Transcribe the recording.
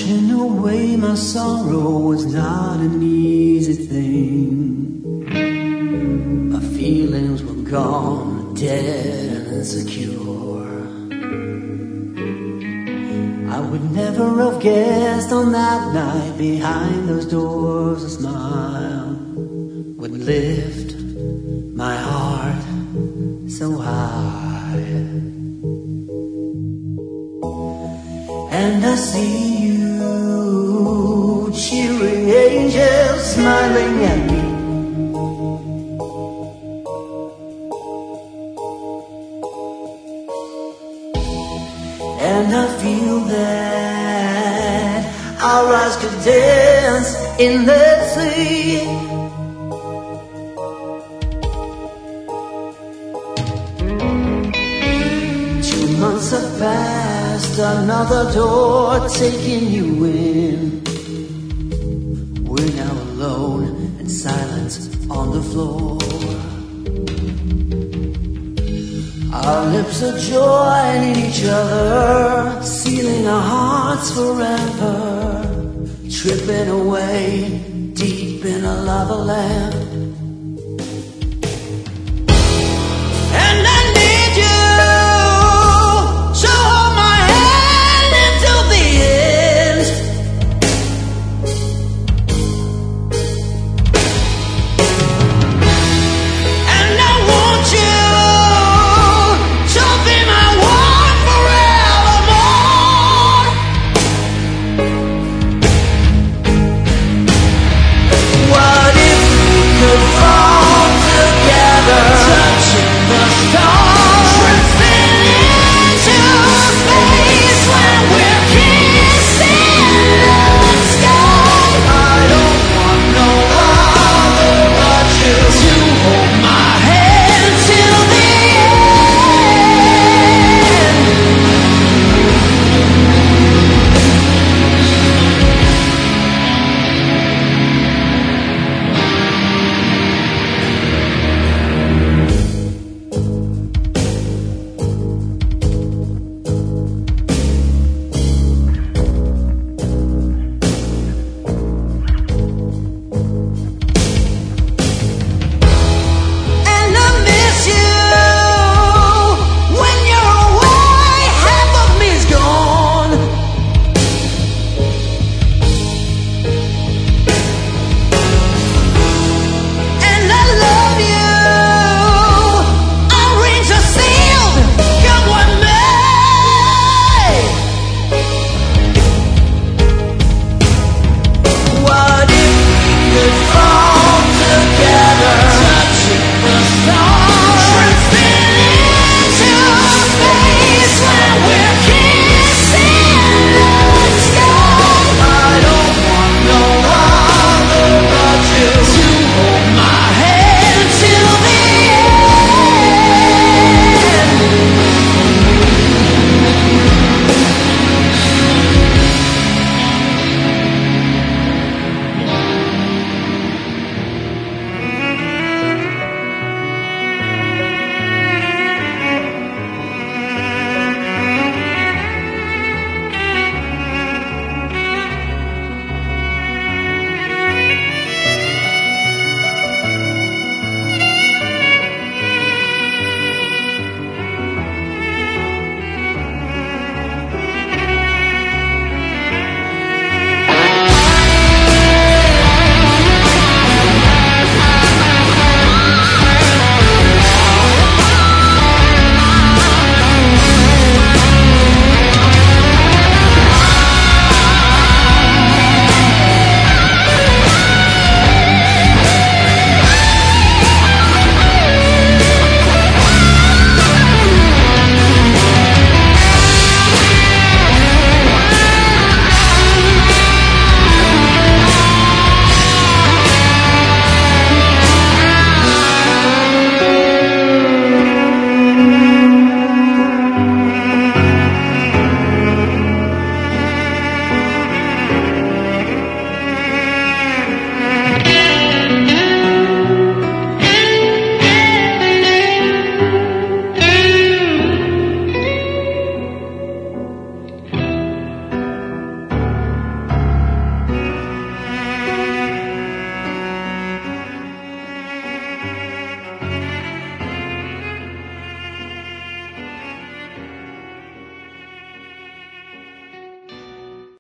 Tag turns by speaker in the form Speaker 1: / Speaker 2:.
Speaker 1: Washing away my sorrow was not an easy thing. My feelings were gone, dead and insecure. I would never have guessed on that night behind those doors a smile would lift my heart so high. And I see you, cheery angels smiling at me. And I feel that our eyes could dance in the sea. 2 months have passed, another door taking you in. We're now alone and silent on the floor. Our lips are joining each other, sealing our hearts forever, tripping away deep in a lava lamp.